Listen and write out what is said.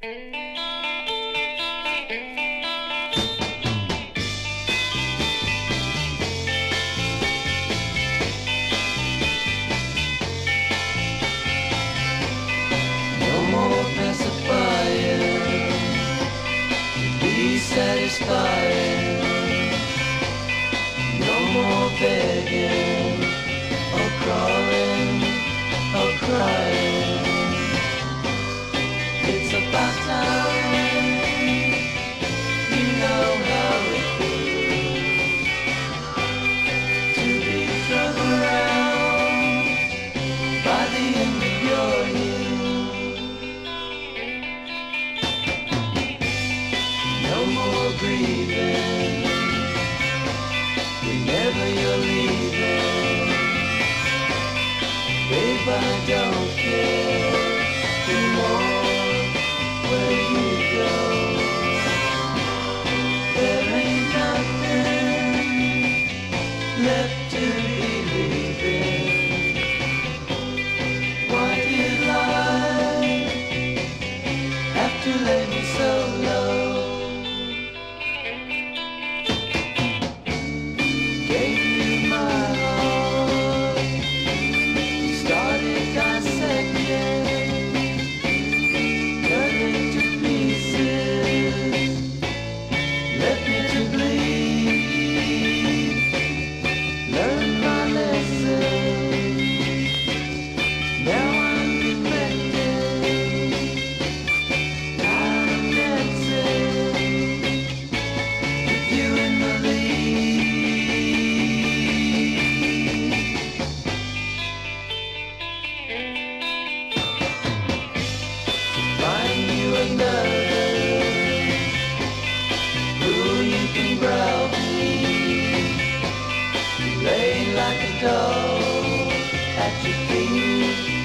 No more pacifier to be satisfied. No more begging or crawling or crying. It's about time you know how it feels to be thrown around by the end of your years. No more grieving whenever you're leaving. Babe, I don't care anymore where you go. There ain't nothing left to believe in. Why did life have to lay me so low? Gave you my heart, started dissecting, cut into pieces, left me to bleed. Learned my lesson, now I'm defecting, I'm dancing with you in the lead. Find you another who you can browbeat, lay like a dog at your feet.